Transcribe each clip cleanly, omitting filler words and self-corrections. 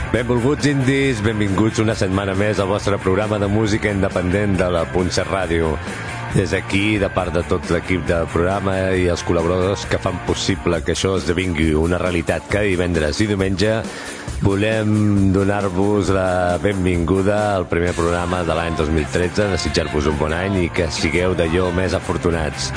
Benvolguts indis, benvinguts una setmana més al vostre programa de música independent de la Punxa Ràdio. Des d'aquí, de part de tot l'equip del programa i els col·laboradors que fan possible que això esdevingui una realitat cada divendres i diumenge, volem donar-vos la benvinguda al primer programa de l'any 2013, desitjar-vos un bon any i que sigueu d'allò més afortunats.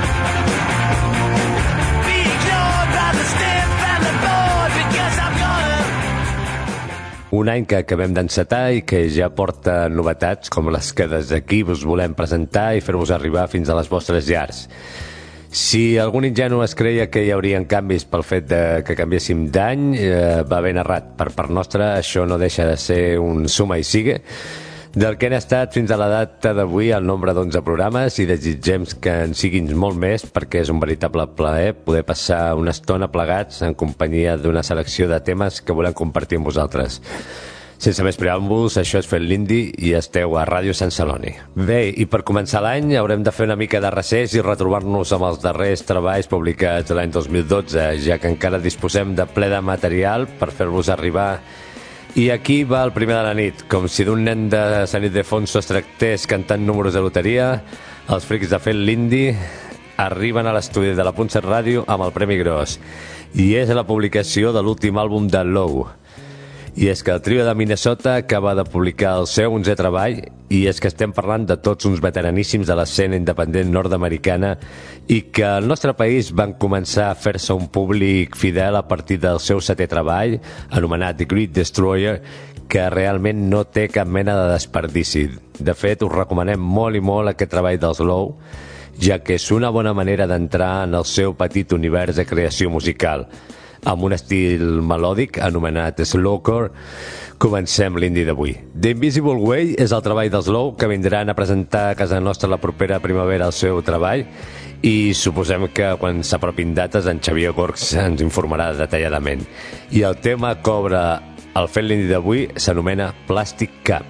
Un any que acabem d'encetar i que ja porta novetats com les que des d'aquí us volem presentar i fer-vos arribar fins a les vostres llars. Si algun ingenu es creia que hi haurien canvis pel fet de que canviéssim d'any, va ben errat. Per part nostra, això no deixa de ser un suma i sigue del que han estat fins a la data d'avui el nombre d'11 programes i desitgem que en siguin molt més perquè és un veritable plaer poder passar una estona plegats en companyia d'una selecció de temes que volem compartir amb vosaltres. Sense més preàmbuls, això és Fent l'Indi i esteu a Ràdio Sant Celoni. Bé, i per començar l'any haurem de fer una mica de recés i retrobar-nos amb els darrers treballs publicats l'any 2012, ja que encara disposem de ple de material per fer-vos arribar. I aquí va el primer de la nit. Com si d'un nen de Sant Ildefonso es tractés cantant números de loteria, els frics de Fent l'Indi arriben a l'estudi de la Punxa Ràdio amb el Premi Gros. I és la publicació de l'últim àlbum de Low. I és que el trio de Minnesota acaba de publicar el seu 11è treball i és que estem parlant de tots uns veteraníssims de l'escena independent nord-americana i que al nostre país van començar a fer-se un públic fidel a partir del seu 7è treball, anomenat The Great Destroyer, que realment no té cap mena de desperdici. De fet, us recomanem molt i molt aquest treball dels Low, ja que és una bona manera d'entrar en el seu petit univers de creació musical. Amb un estil melòdic anomenat slowcore, comencem l'indi d'avui. The Invisible Way és el treball dels Low, que vindran a presentar a casa nostra la propera primavera el seu treball i suposem que quan s'apropin dates en Xavier Gorgs ens informarà detalladament. I el tema que obre el Fent l'Indi d'avui s'anomena Plastic Cup.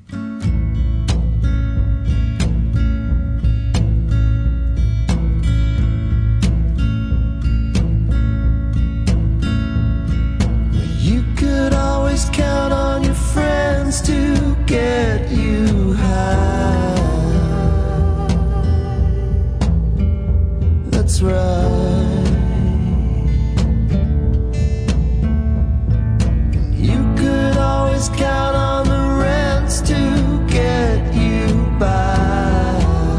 Count on your friends to get you high. That's right. You could always count on the rents to get you by.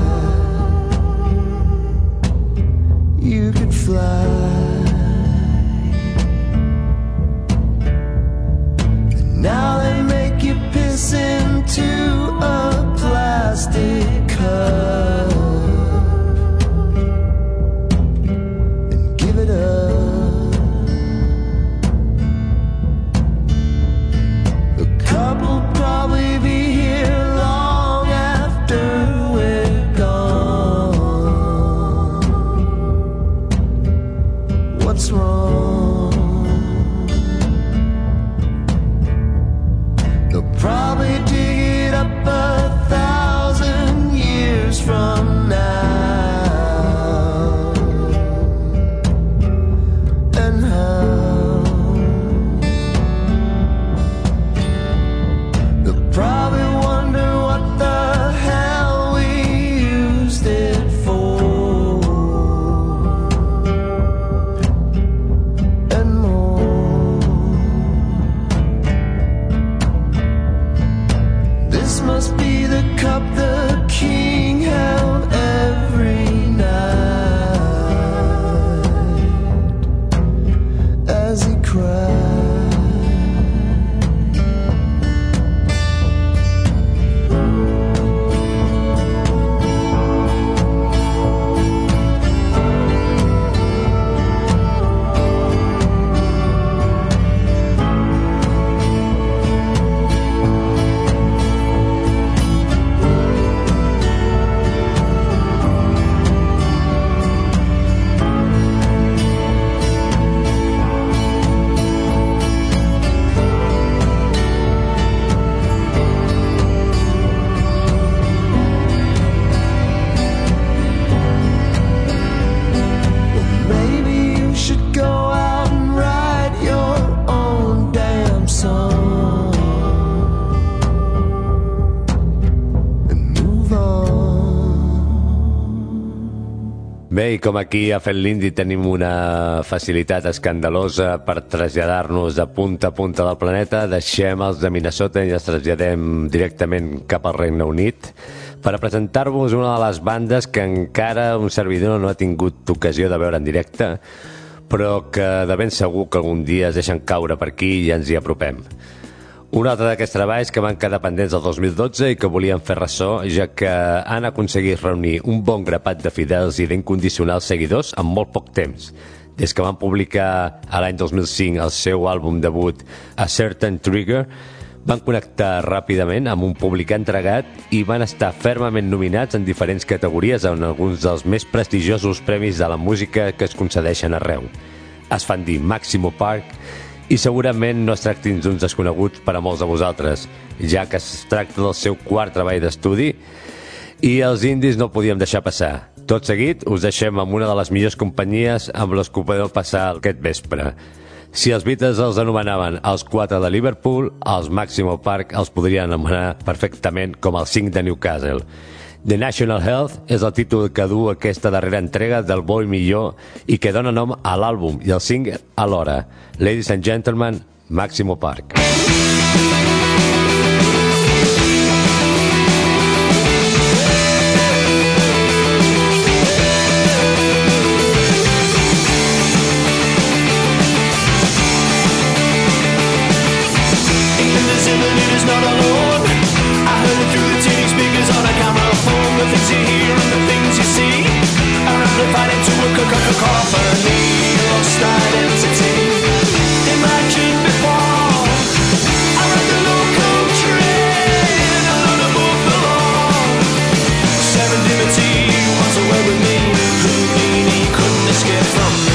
You could fly. Now they make you piss into a plastic cup and give it up. The cup will probably be here long after we're gone. What's wrong? Probably dig it up 1,000 years from now. And how they'll probably wonder what the hell we used it for. And more. This must be the cup the king held every night as he cried. Bé, i com aquí a Fent l'Indi tenim una facilitat escandalosa per traslladar-nos de punta a punta del planeta, deixem els de Minnesota i ens traslladem directament cap al Regne Unit per a presentar-vos una de les bandes que encara un servidor no ha tingut ocasió de veure en directe, però que de ben segur que algun dia es deixen caure per aquí i ens hi apropem. Un altre d'aquests treballs que van quedar pendents del 2012 i que volien fer ressò, ja que han aconseguit reunir un bon grapat de fidels i d'incondicionals seguidors en molt poc temps. Des que van publicar a l'any 2005 el seu àlbum debut A Certain Trigger, van connectar ràpidament amb un públic entregat i van estar fermament nominats en diferents categories en alguns dels més prestigiosos premis de la música que es concedeixen arreu. Es fan dir Maximo Park i segurament no es tractin d'uns desconeguts per a molts de vosaltres, ja que es tracta del seu quart treball d'estudi i els indis no el podíem deixar passar. Tot seguit us deixem amb una de les millors companyies amb les que podeu passar aquest vespre. Si els Beatles els anomenaven els 4 de Liverpool, els Maximo Park els podrien anomenar perfectament com els 5 de Newcastle. The National Health és el títol que du aquesta darrera entrega del bo i millor i que dona nom a l'àlbum i al single alhora. Ladies and gentlemen, Maximo Park. Things you hear and the things you see are amplified into a cacophony, lost identity. Imagine before I read the local train, I learned above the law. Serendipity was away with me, Houdini couldn't escape from me.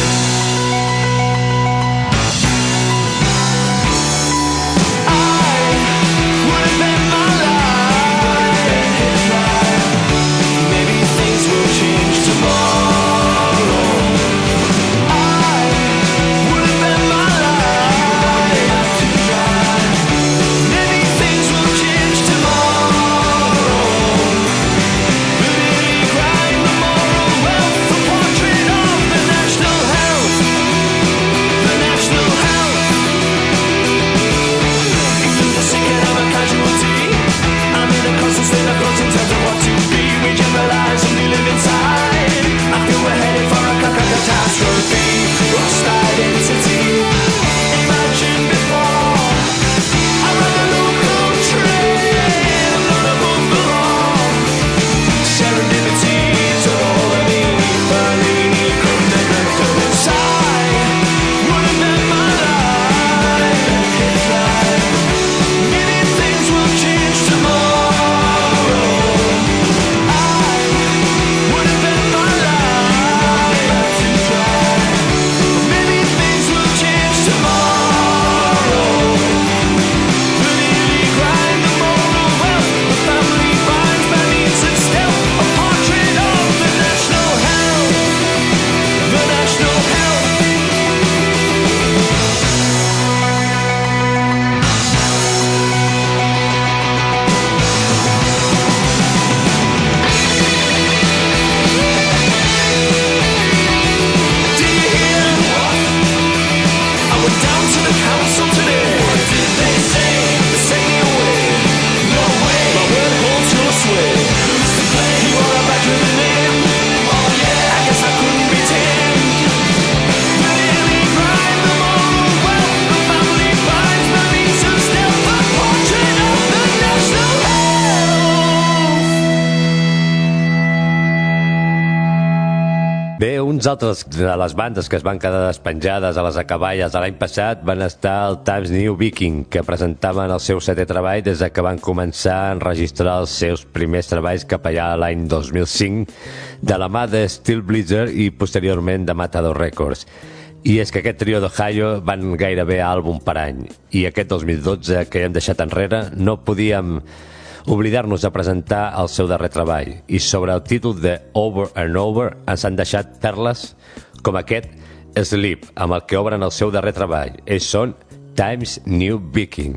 Uns altres de les bandes que es van quedar despenjades a les acaballes de l'any passat van estar al Times New Viking, que presentaven el seu setè treball des de que van començar a enregistrar els seus primers treballs cap allà l'any 2005 de la mà de Steel Blizzard i posteriorment de Matador Records. I és que aquest trio d'Ohio van gairebé àlbum per any, i aquest 2012 que hem deixat enrere no podíem oblidar-nos de presentar el seu darrer treball, i sobre el títol de Over and Over ens han deixat perles com aquest Sleep, amb el que obren el seu darrer treball. Ells són Times New Viking.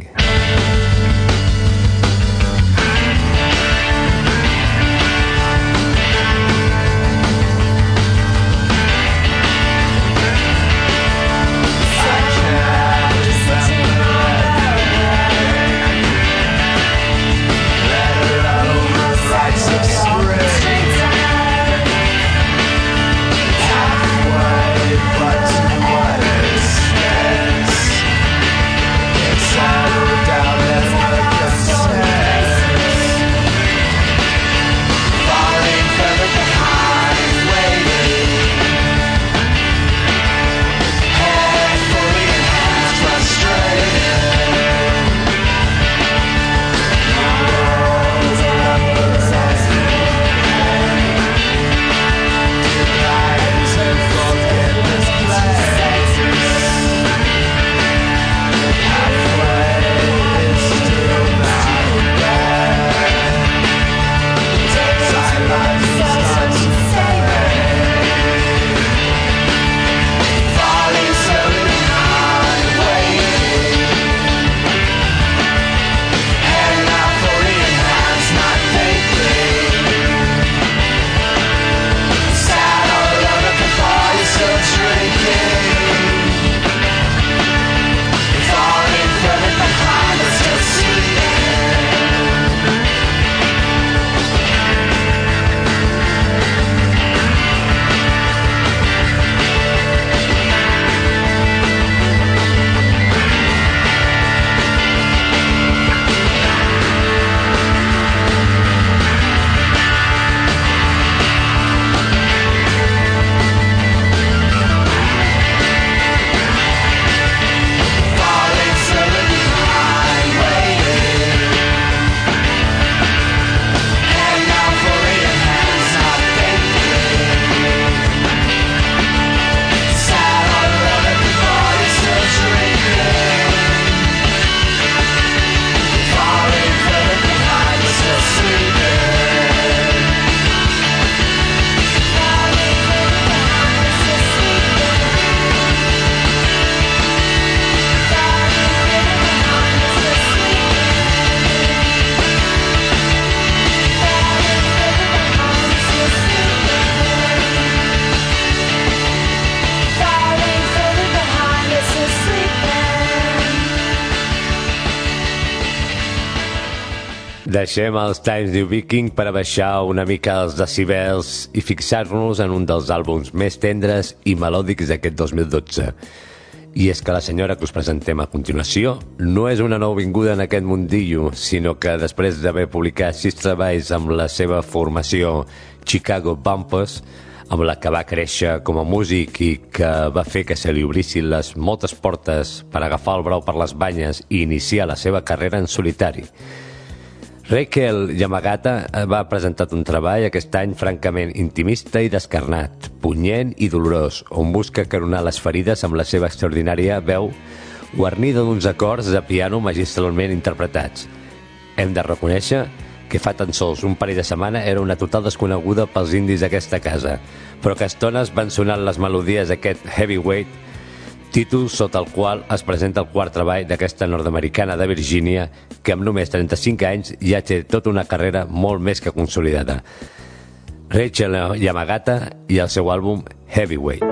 Deixem els Times New Viking per baixar una mica els decibels i fixar-nos en un dels àlbums més tendres i melòdics d'aquest 2012. I és que la senyora que us presentem a continuació no és una nouvinguda en aquest mundillo, sinó que després d'haver publicat 6 treballs amb la seva formació Chicago Bumpers, amb la que va créixer com a músic i que va fer que se li obrissin les moltes portes per agafar el brau per les banyes i iniciar la seva carrera en solitari. Rachel Yamagata va presentar un treball aquest any francament intimista i descarnat, punyent i dolorós, on busca caronar les ferides amb la seva extraordinària veu guarnida d'uns acords de piano magistralment interpretats. Hem de reconèixer que fa tan sols un parell de setmanes era una total desconeguda pels indis d'aquesta casa, però que a estones van sonar les melodies d'aquest Heavyweight, títol sota el qual es presenta el quart treball d'aquesta nord-americana de Virgínia, que amb només 35 anys ja té tota una carrera molt més que consolidada. Rachel Yamagata i el seu àlbum Heavyweight.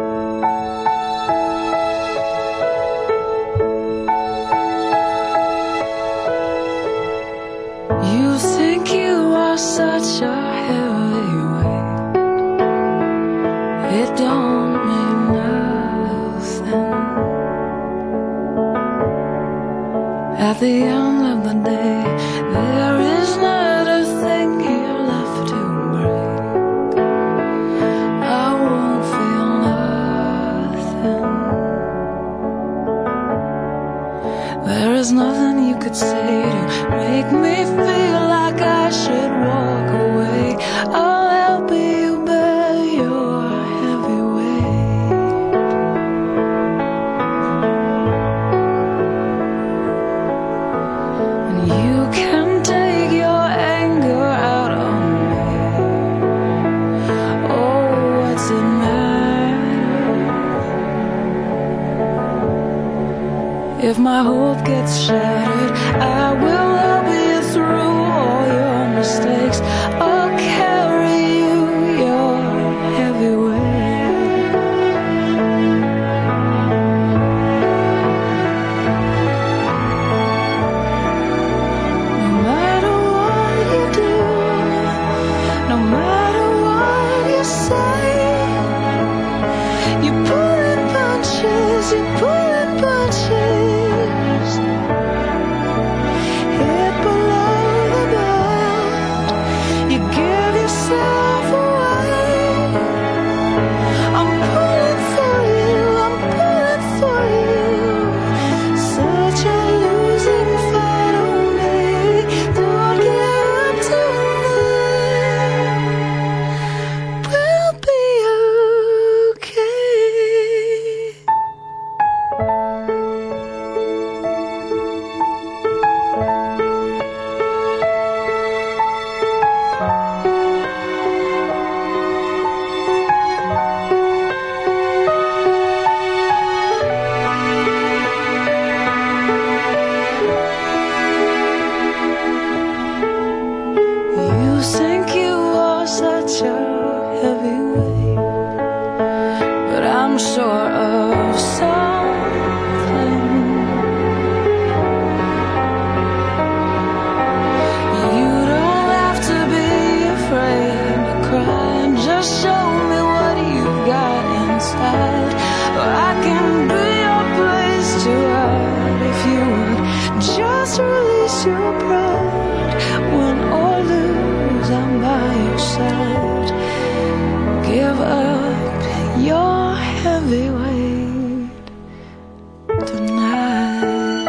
You think you are such a heavyweight. It don't mean nothing. At the end of the day, there is not a thing here left to break. I won't feel nothing. There is nothing you could say to make me feel like I should walk away. I'll help you bear your heavy weight. And you can take your anger out on me. Oh, what's it matter? If my hope gets shattered, I will help you through all your mistakes. I'll carry you your heavy weight. No matter what you do, no matter what you say, you pull in punches, you pull in punches. Hit below the belt, you give yourself away. I'm pulling for you, I'm pulling for you. Such a losing fight, oh me. Don't give up tonight. We'll be okay. You think you are such a heavyweight, but I'm sure of something. You don't have to be afraid to cry. Just show me what you've got inside, or I can be your place to hide. If you would just release your pride, win or lose, I'm by your side. Give up your heavyweight tonight.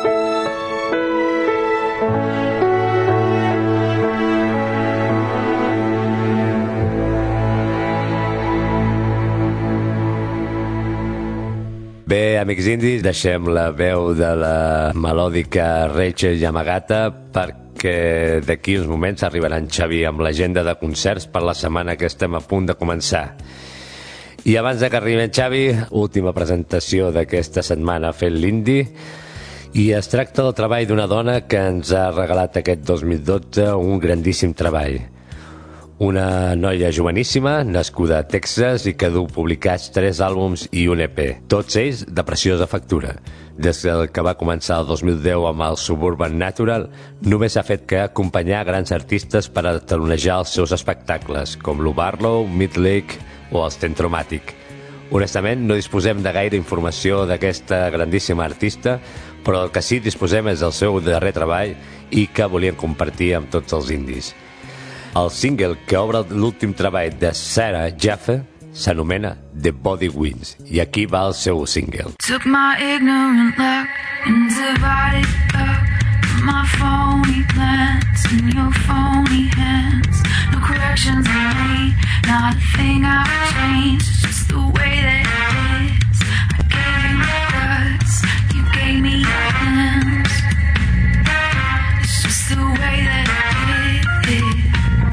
Bé, amics indis, deixem la veu de la melòdica Rachel Yamagata perquè d'aquí uns moments arribarà en Xavi amb l'agenda de concerts per la setmana que estem a punt de començar. I abans de que arribi en Xavi, última presentació d'aquesta setmana fent l'indi, i es tracta del treball d'una dona que ens ha regalat aquest 2012 un grandíssim treball. una noia joveníssima, nascuda a Texas i que du publicats 3 àlbums i un EP, tots ells de preciosa factura. Des que va començar el 2010 amb el Suburban Natural, només ha fet que acompanyar grans artistes per a talonejar els seus espectacles, com Lou Barlow, Midlake o el Stentromatic. Honestament, no disposem de gaire informació d'aquesta grandíssima artista, però el que sí disposem és del seu darrer treball i que volien compartir amb tots els indis. El single que obre l'últim treball de Sarah Jaffe s'anomena The Body Wins, i aquí va el seu single. Took my ignorant luck and divided up my phony plans in your phony hands. No corrections I made, not a thing I've changed. It's just the way that it is. I gave you guts, you gave me hands. It's just the way that it is.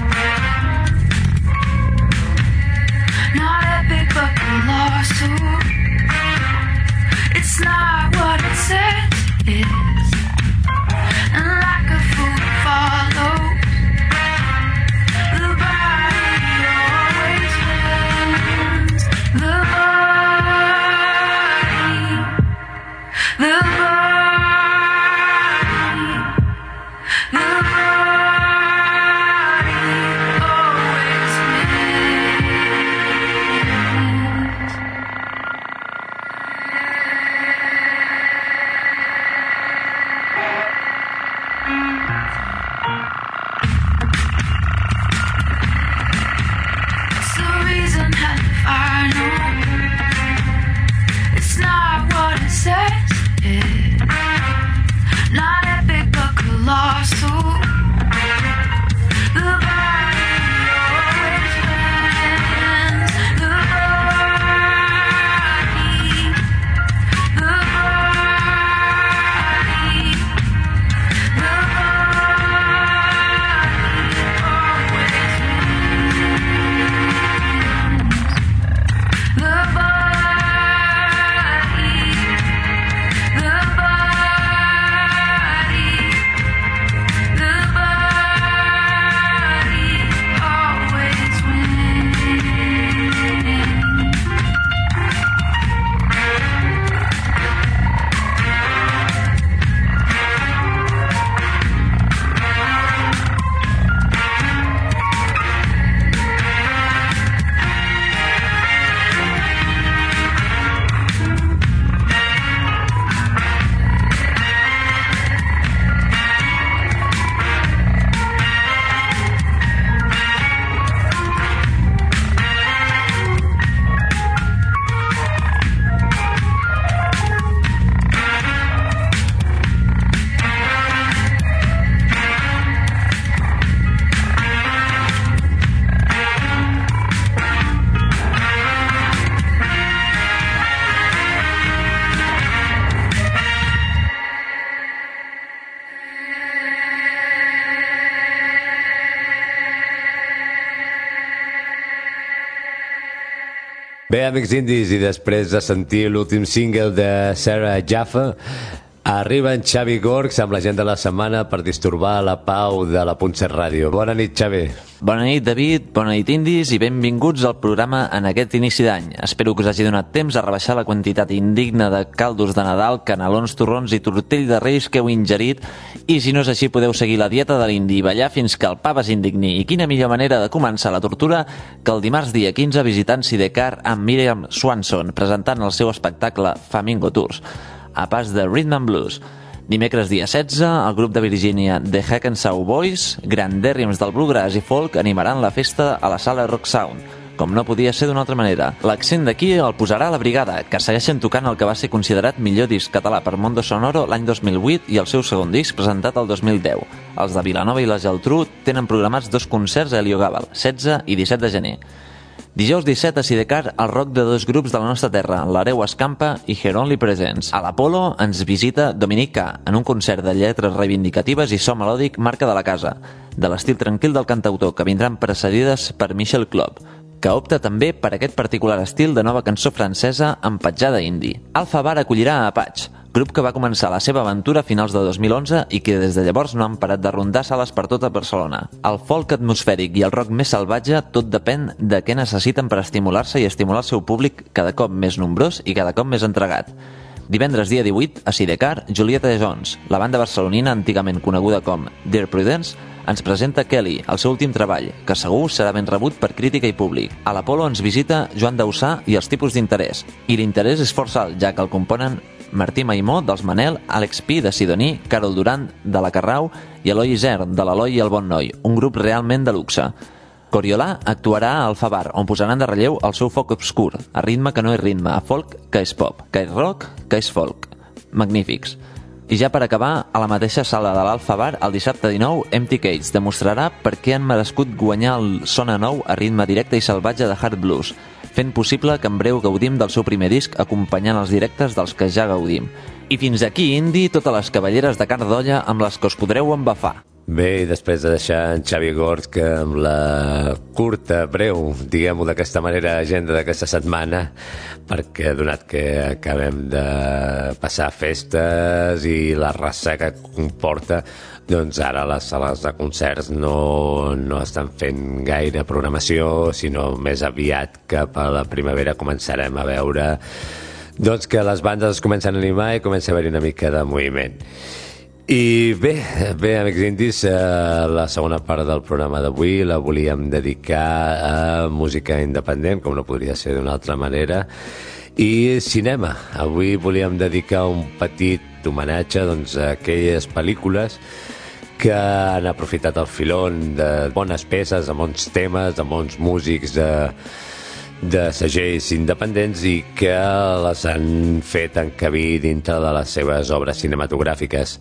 Not epic, but colossal. It's not what it says it is. And like a fool follows, the body always wins. The body, the body, the body always wins. It's the reason that I know it's not what it says it is. Not epic but colossal. The body always wins. The body, the body, the Bé, amics indis, i després de sentir l'últim single de Sarah Jaffe, arriba en Xavi Gorgs amb la gent de la setmana per distorbar la pau de la Puntset Ràdio. Bona nit, Xavi. Bona nit, David, bona nit, indis, i benvinguts al programa en aquest inici d'any. Espero que us hagi donat temps a rebaixar la quantitat indigna de caldos de Nadal, canelons, torrons i tortell de reis que heu ingerit, i si no és així podeu seguir la dieta de l'indi i ballar fins que el pa s'indigni. I quina millor manera de començar la tortura que el dimarts dia 15 visitant Sidecar amb Miriam Swanson, presentant el seu espectacle Flamingo Tours, a pas de Rhythm and Blues. Dimecres dia 16, el grup de Virgínia The Hackensaw Boys, grandèrrims del bluegrass i folk, animaran la festa a la sala Rock Sound. Com no podia ser d'una altra manera. L'accent d'aquí el posarà la Brigada, que segueixen tocant el que va ser considerat millor disc català per Mondo Sonoro l'any 2008 i el seu segon disc presentat el 2010. Els de Vilanova i la Geltrú tenen programats 2 concerts a Heliogàbal, 16 i 17 de gener. Dijous 17 a Sidecar, el rock de 2 grups de la nostra terra, l'Hereu Escampa i Her Only Presence. A l'Apolo ens visita Dominic K, en un concert de lletres reivindicatives i so melòdic marca de la casa, de l'estil tranquil del cantautor, que vindran precedides per Michel Club. que opta també per aquest particular estil de nova cançó francesa amb petjada indie. Alfa Bar acollirà a Apache, grup que va començar la seva aventura a finals de 2011 i que des de llavors no han parat de rondar sales per tota Barcelona. El folk atmosfèric i el rock més salvatge tot depèn de què necessiten per estimular-se i estimular el seu públic cada cop més nombrós i cada cop més entregat. Divendres dia 18, a Sidecar, Julieta Jones, la banda barcelonina antigament coneguda com Dear Prudence, ens presenta Kelly, el seu últim treball, que segur serà ben rebut per crítica i públic. A l'Apolo ens visita Joan Dausà i els tipus d'interès. I l'interès és força alt, ja que el componen Martí Maimó, dels Manel, Àlex Pi, de Sidoní, Carol Duran, de la Carrau, i Eloi Isern, de l'Eloi i el Bon Noi, un grup realment de luxe. Coriolà actuarà a Alfa Bar, on posaran de relleu el seu folk obscur, a ritme que no és ritme, a folk que és pop, que és rock, que és folk. Magnífics. I ja per acabar, a la mateixa sala de l'Alfa Bar, el dissabte 19, Empty Cage demostrarà per què han merescut guanyar el Sona Nou a ritme directe i salvatge de hard blues, fent possible que en breu gaudim del seu primer disc acompanyant els directes dels que ja gaudim. I fins aquí, Indie, totes les cavalleres de carn d'olla amb les que us podreu embafar. Bé, i després de deixar en Xavi Gors que amb la curta, breu, diguem-ho d'aquesta manera, agenda d'aquesta setmana, perquè donat que acabem de passar festes i la ressaca que comporta, doncs ara les sales de concerts no estan fent gaire programació, sinó més aviat cap a la primavera començarem a veure doncs que les bandes es comencen a animar i comença a haver-hi una mica de moviment. I bé, amics indis, la segona part del programa d'avui la volíem dedicar a música independent, com no podria ser d'una altra manera, i cinema. Avui volíem dedicar un petit homenatge doncs, a aquelles pel·lícules que han aprofitat el filón de bones peces, de bons temes, de bons músics, de segells independents i que les han fet encabir dintre de les seves obres cinematogràfiques.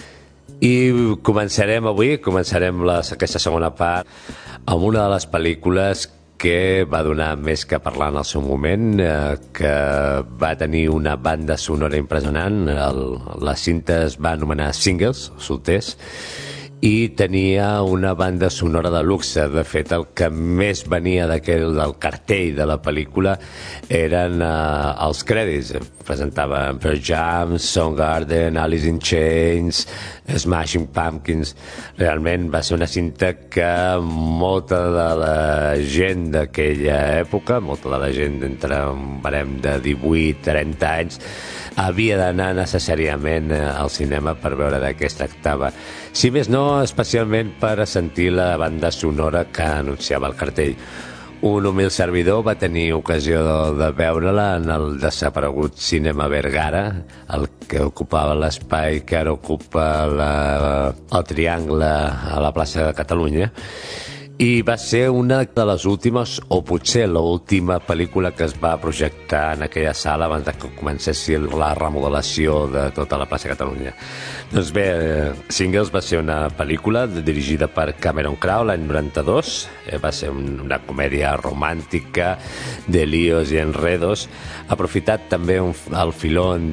I començarem aquesta segona part amb una de les pel·lícules que va donar més que parlar en el seu moment, que va tenir una banda sonora impressionant. La cinta es va anomenar Singles, solters, i tenia una banda sonora de luxe. De fet, el que més venia del cartell de la pel·lícula eren els crèdits. Presentaven Pearl Jam, Soundgarden, Alice in Chains, Smashing Pumpkins. Realment va ser una cinta que molta de la gent d'aquella època, molta de la gent d'entre un barem de 18-30 anys, havia d'anar necessàriament al cinema per veure de què es tractava. Si més no, especialment per sentir la banda sonora que anunciava el cartell. Un humil servidor va tenir ocasió de veure-la en el desaparegut Cinema Vergara, el que ocupava l'espai que ara ocupa el Triangle a la plaça de Catalunya, i va ser una de les últimes, o potser l'última pel·lícula que es va projectar en aquella sala abans que comencessi la remodelació de tota la plaça de Catalunya. Doncs bé, Singles va ser una pel·lícula dirigida per Cameron Crowe l'any 92. Va ser una comèdia romàntica de líos i enredos, aprofitat també el filón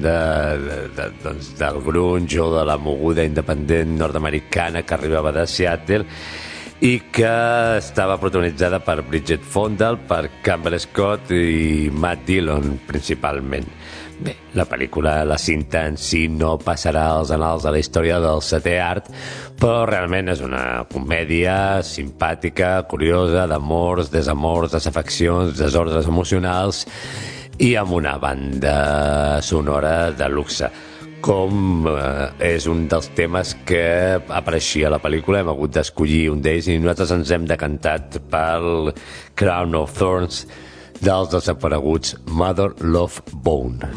del grunge o de la moguda independent nord-americana que arribava de Seattle, i que estava protagonitzada per Bridget Fonda, per Campbell Scott i Matt Dillon, principalment. Bé, la pel·lícula, la cinta en si no passarà als anals de la història del setè art, però realment és una comèdia simpàtica, curiosa, d'amors, desamors, desafeccions, desordres emocionals i amb una banda sonora de luxe. Com és un dels temes que apareixia a la pel·lícula, hem hagut d'escollir un d'ells i nosaltres ens hem decantat pel Crown of Thorns dels desapareguts Mother Love Bone.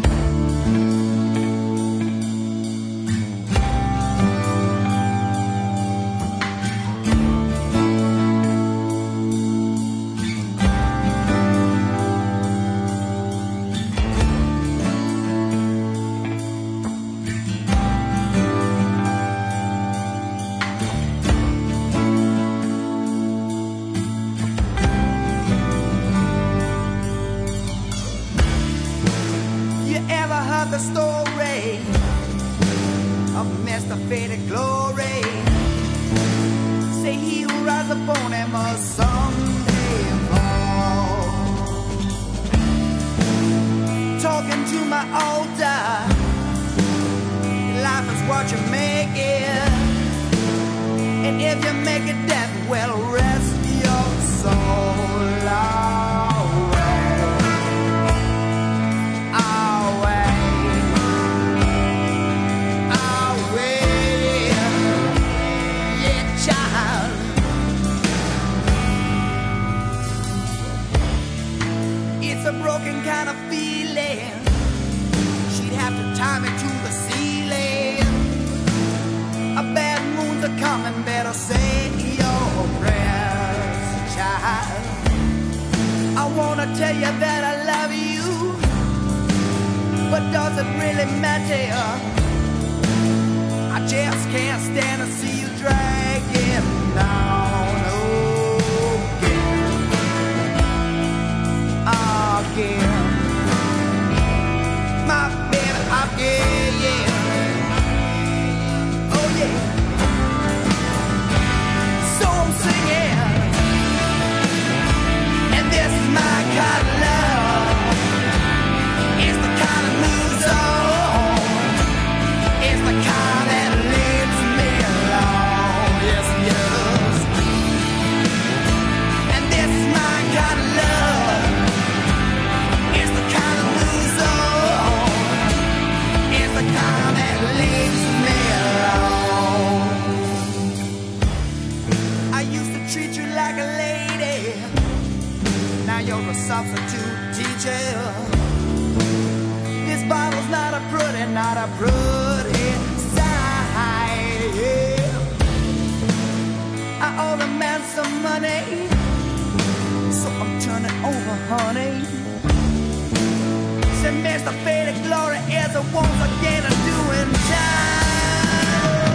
Say he will rise upon him someday fall. into my altar. Life is what you make it, and if you make it death, well, rest your soul away, away, away, yeah, child. It's a broken kind of feeling. She'd have to tie me to the ceiling. A bad moon's a coming, better say your prayers, child. I wanna tell you that I love you, but does it really matter? I just can't stand to see you dragging down again. My baby again, yeah. Oh yeah. So I'm singing, and this is my kind of love. It's the kind of moves on. It's the kind that leaves me alone. Yes, yes. And this is my kind of love. It's the kind of moves on. It's the kind that leaves me alone. I used to treat you like a lady. Now you're a substitute teacher. This bottle's not a pretty sight. Yeah. I owe the man some money, so I'm turning over, honey. Say, Mr. Faded Glory is once again doing time.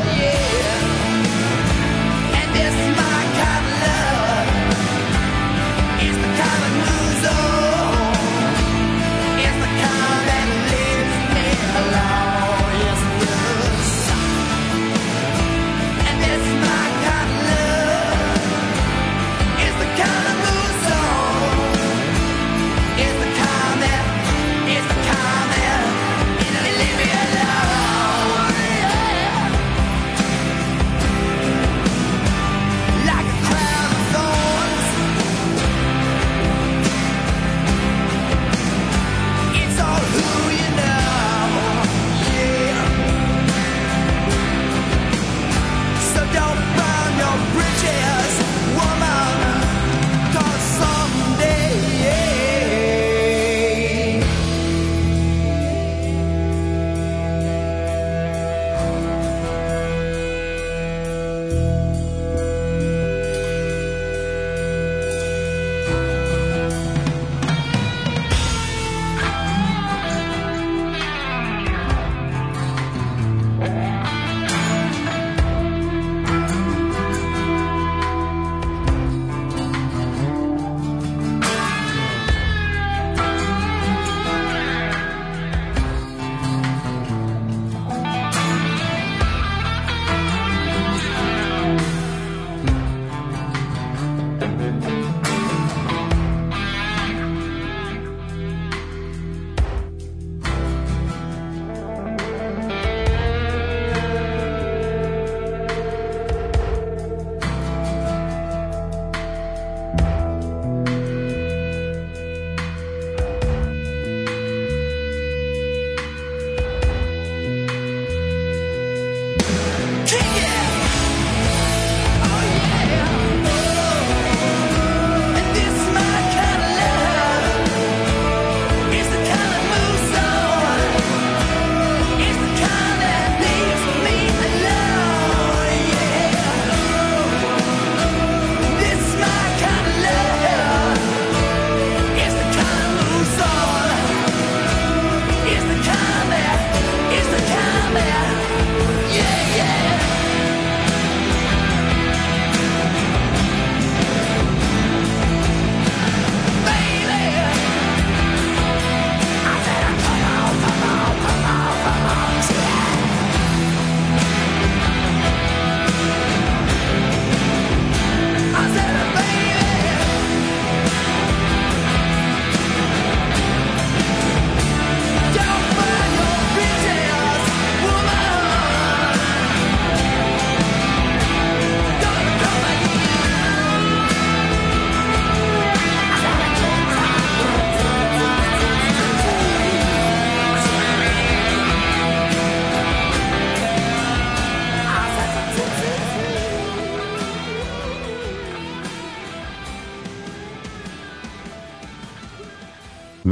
Yeah. And this is my kind of love. It's the kind that moves on. It's the kind that leaves me alone. Yes, yes. And this is my kind of love. It's the kind that moves on. It's the kind that leave me alone. Yeah. Like a crown of thorns. It's all who you know. Yeah. So don't burn your bridges, woman, 'cause someday,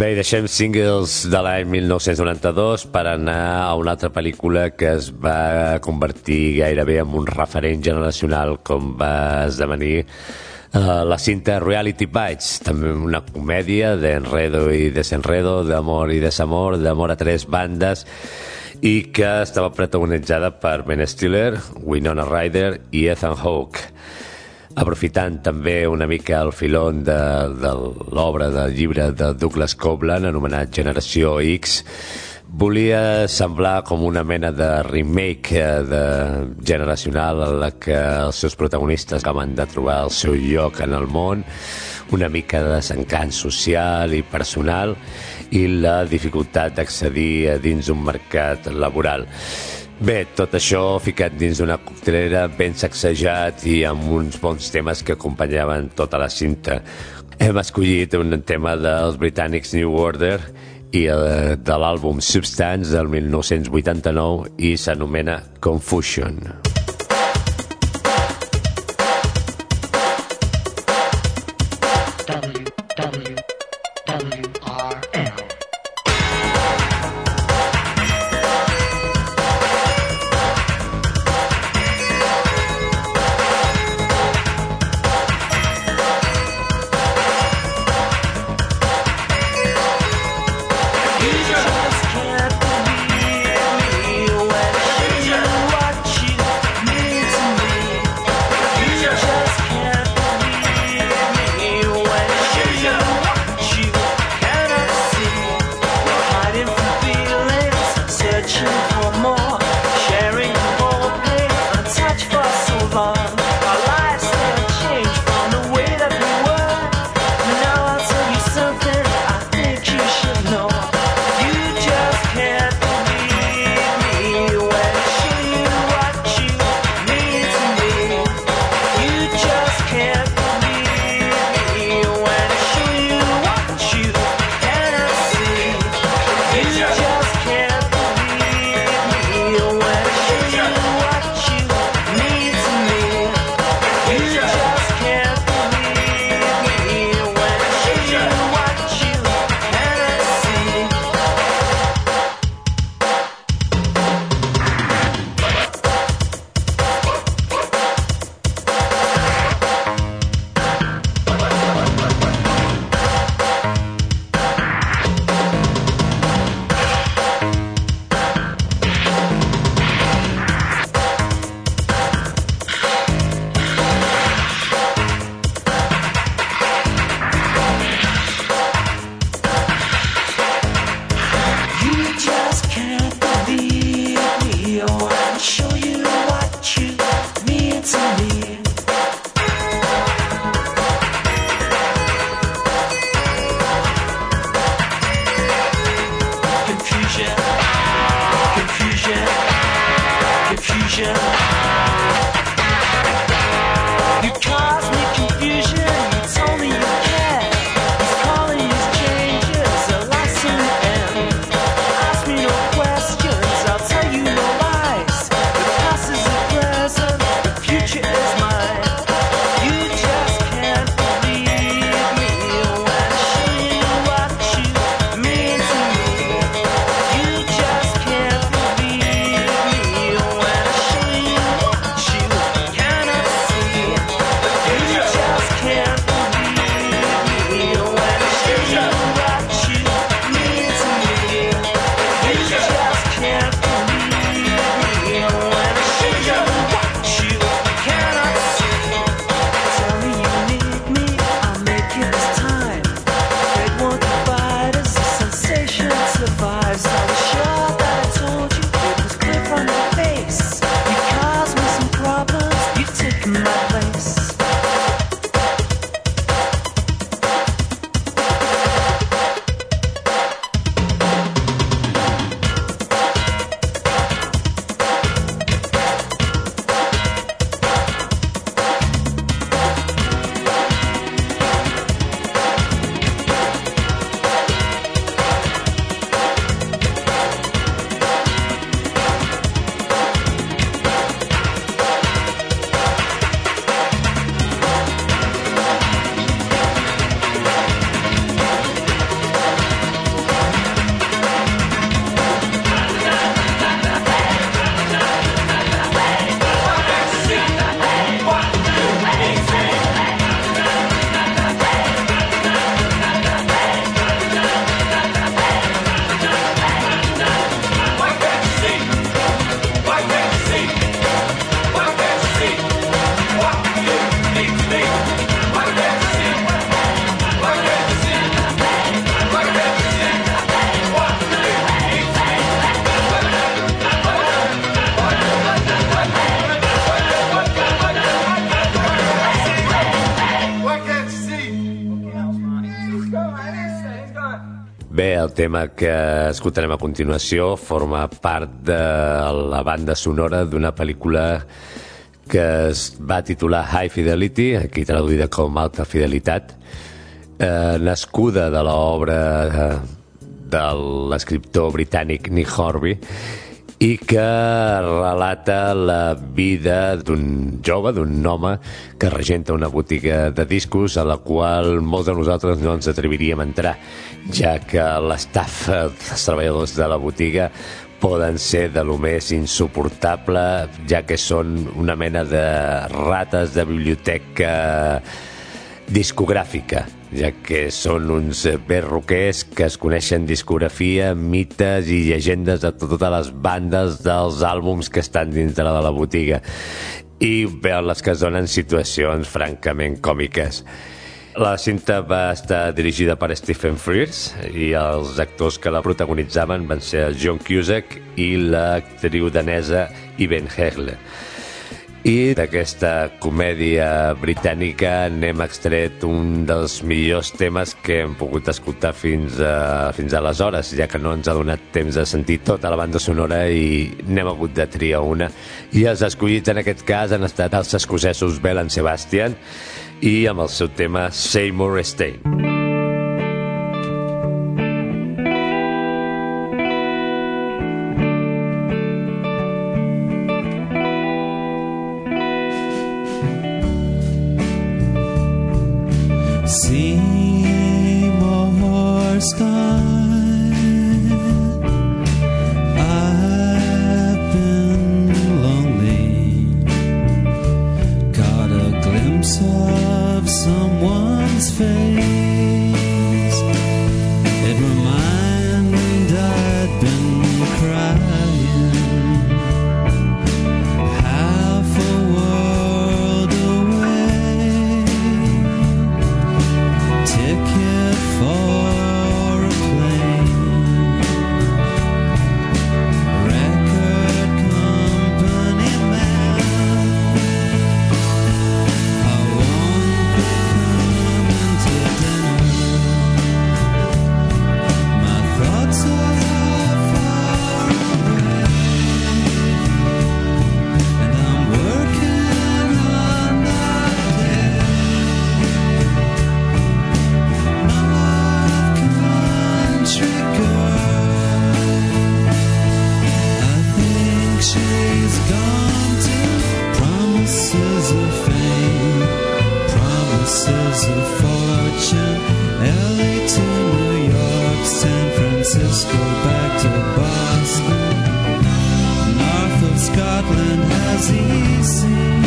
Bé, i deixem singles de l'any 1992 per anar a una altra pel·lícula que es va convertir gairebé en un referent generacional com va esdevenir la cinta Reality Bites, també una comèdia d'enredo i desenredo, d'amor i desamor, d'amor a tres bandes, i que estava protagonitzada per Ben Stiller, Winona Ryder i Ethan Hawke. Aprofitant també una mica el filón de l'obra del llibre de Douglas Coupland anomenat Generació X, volia semblar com una mena de remake generacional en la que els seus protagonistes acaben de trobar el seu lloc en el món, una mica de desencant social i personal i la dificultat d'accedir dins un mercat laboral. Bé, tot això ficat dins d'una coctelera ben sacsejat i amb uns bons temes que acompanyaven tota la cinta. Hem escollit un tema dels britànics New Order i de l'àlbum Substance del 1989 i s'anomena Confusion. el tema que escoltarem a continuació forma part de la banda sonora d'una pel·lícula que es va titular High Fidelity, aquí traduïda com Alta Fidelitat, nascuda de l'obra de l'escriptor britànic Nick Hornby, i que relata la vida d'un jove, d'un home que regenta una botiga de discos a la qual molts de nosaltres no ens atreviríem a entrar, ja que l'estaf, els treballadors de la botiga, poden ser de lo més insuportable, ja que són una mena de rates de biblioteca discogràfica, ja que són uns berroquers que es coneixen discografia, mites i llegendes de totes les bandes dels àlbums que estan dins de la botiga, i veuen les que es donen situacions francament còmiques. La cinta va estar dirigida per Stephen Frears i els actors que la protagonitzaven van ser John Cusack i l'actriu danesa Yvonne Herle. I d'aquesta comèdia britànica n'hem extret un dels millors temes que hem pogut escoltar fins aleshores, ja que no ens ha donat temps de sentir tota la banda sonora i n'hem hagut de triar una. I els escollits en aquest cas han estat els escocesos Bell and Sebastian i amb el seu tema Seymour Stein. Seymour Stein, I've been lonely, got a glimpse of someone's face, it reminded I'd been crying, half a world away, ticket for a plane, record company man, I won't be coming to dinner, my thoughts are far away, and I'm working on that day. Country girl, I think she's gone to promises of fame, promises of fortune, LA to New York, San Francisco, back to Boston, north of Scotland has he seen?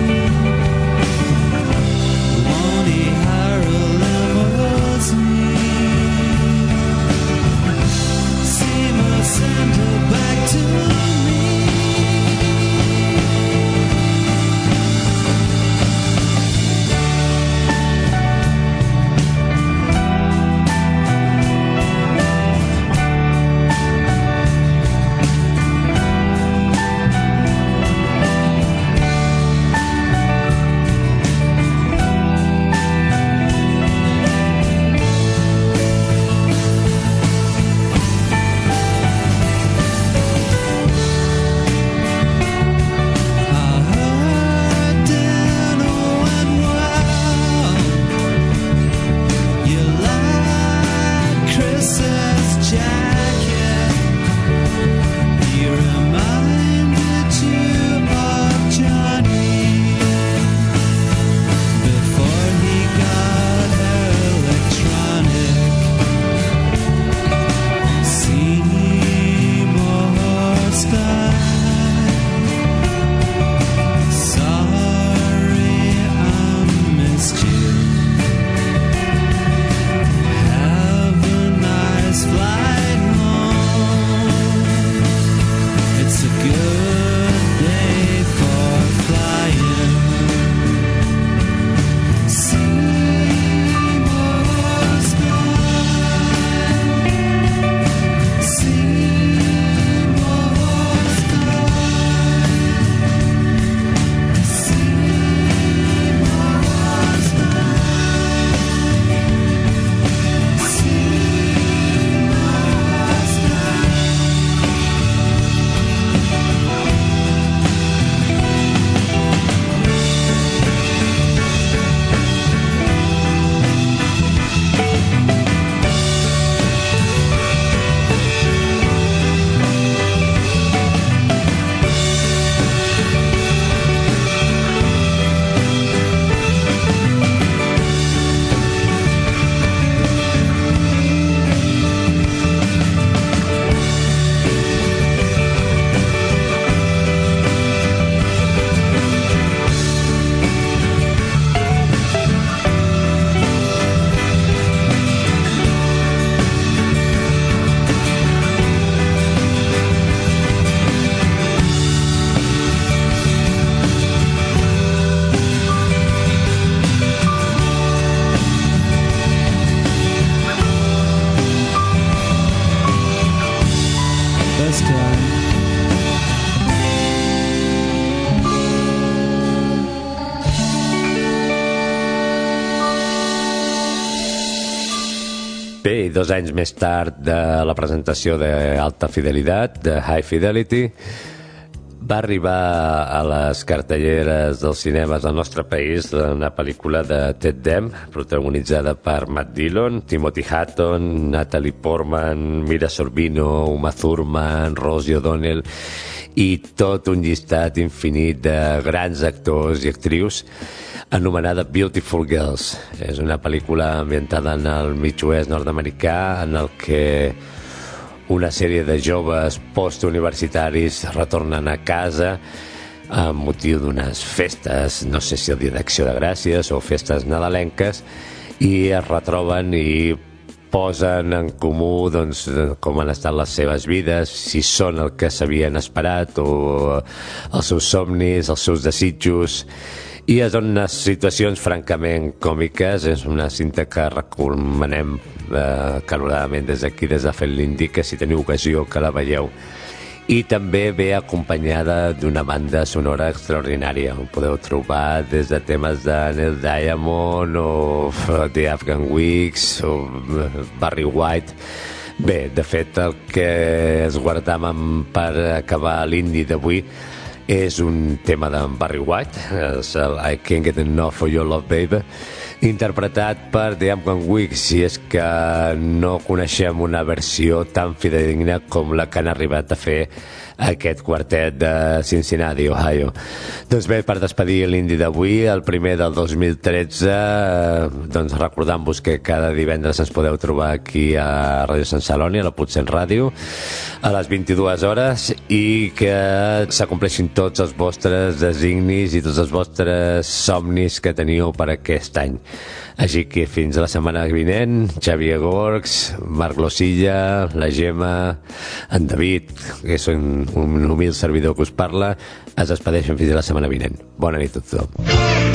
Won't he hire a limousine? Seymour, send her back to me. Sí, 2 anys més tard de la presentació d'Alta Fidelitat, de High Fidelity, va arribar a les cartelleres dels cinemes del nostre país una pel·lícula de Ted Dem, protagonitzada per Matt Dillon, Timothy Hutton, Natalie Portman, Mira Sorvino, Uma Thurman, Rosie O'Donnell i tot un llistat infinit de grans actors i actrius, anomenada Beautiful Girls. És una pel·lícula ambientada en el mig oest nord-americà, en el que una sèrie de joves postuniversitaris retornen a casa amb motiu d'unes festes, no sé si el dia d'Acció de Gràcies o festes nadalenques, i es retroben i posen en comú doncs, com han estat les seves vides, si són el que s'havien esperat o els seus somnis, els seus desitjos, i és unes situacions francament còmiques. És una cinta que recomanem caloradament des d'aquí, des de Fent l'Indi, que si teniu ocasió que la veieu. I també ve acompanyada d'una banda sonora extraordinària. Ho podeu trobar des de temes de Neil Diamond o The Afghan Wigs o Barry White. Bé, de fet, el que es guardàvem per acabar l'Indi d'avui és un tema d'en Barry White, és el I Can't Get Enough of Your Love Baby, interpretat per The Afghan Wigs, si és que no coneixem una versió tan fidedigna com la que han arribat a fer aquest quartet de Cincinnati, Ohio. Doncs bé, per despedir l'Indi d'avui, el primer del 2013, doncs recordant-vos que cada divendres ens podeu trobar aquí a Ràdio Sant Celoni, a la Potsen Ràdio, a les 22 hores, i que s'acompleixin tots els vostres designis i tots els vostres somnis que teniu per aquest any. Així que fins a la setmana vinent, Xavier Gorgs, Marc Losilla, la Gemma, en David, que és un humil servidor que us parla, es despedeixen fins a la setmana vinent. Bona nit a tothom.